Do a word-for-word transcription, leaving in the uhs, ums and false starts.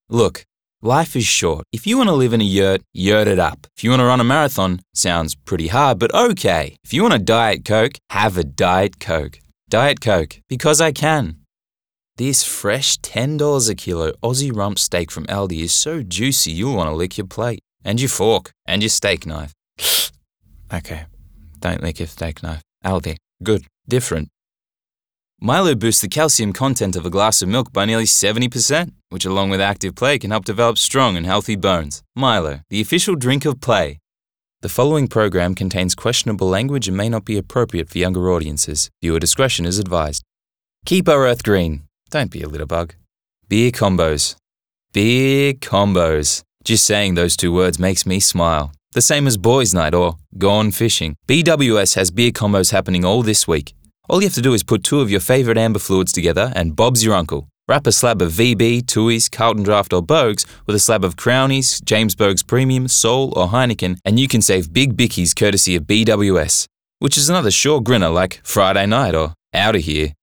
Look, life is short. If you want to live in a yurt, yurt it up. If you want to run a marathon, sounds pretty hard, but okay. If you want a Diet Coke, have a Diet Coke. Diet Coke, because I can. This fresh ten dollars a kilo Aussie rump steak from Aldi is so juicy you'll want to lick your plate. And your fork. And your steak knife. Okay, don't lick your steak knife. Aldi. Good. Different. Milo boosts the calcium content of a glass of milk by nearly seventy percent, which along with active play can help develop strong and healthy bones. Milo, the official drink of play. The following program contains questionable language and may not be appropriate for younger audiences. Viewer discretion is advised. Keep our earth green. Don't be a litterbug. Beer combos. Beer combos. Just saying those two words makes me smile. The same as boys' night or gone fishing. B W S has beer combos happening all this week. All you have to do is put two of your favourite amber fluids together and Bob's your uncle. Wrap a slab of V B, Tooheys, Carlton Draft or Bogues with a slab of Crownies, James Bogues Premium, Sol or Heineken and you can save big bickies courtesy of B W S. Which is another sure grinner like Friday night or outta here.